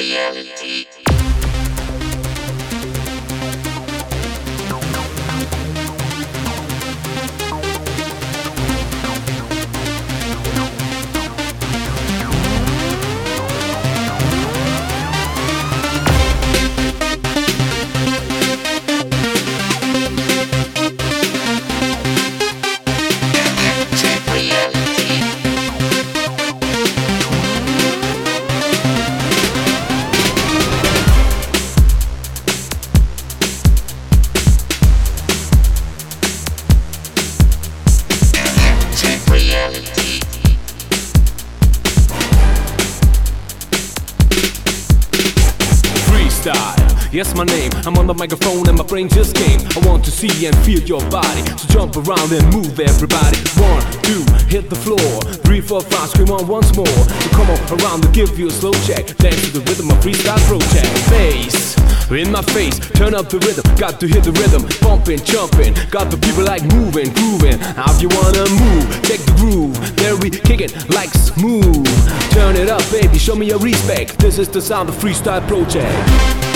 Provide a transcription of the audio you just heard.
reality. Yes, my name, I'm on the microphone and my brain just came. I want to see and feel your body, so jump around and move everybody. 1, 2, hit the floor. 3, 4, 5, scream on once more. So come on around to give you a slow check. Dance to the rhythm of freestyle project. Bass in my face, turn up the rhythm. Got to hit the rhythm, pumping, jumping. Got the people like moving, grooving. How you wanna move? Check the groove. There we kick it like smooth. Turn it up, baby, show me your respect. This is the sound of freestyle project.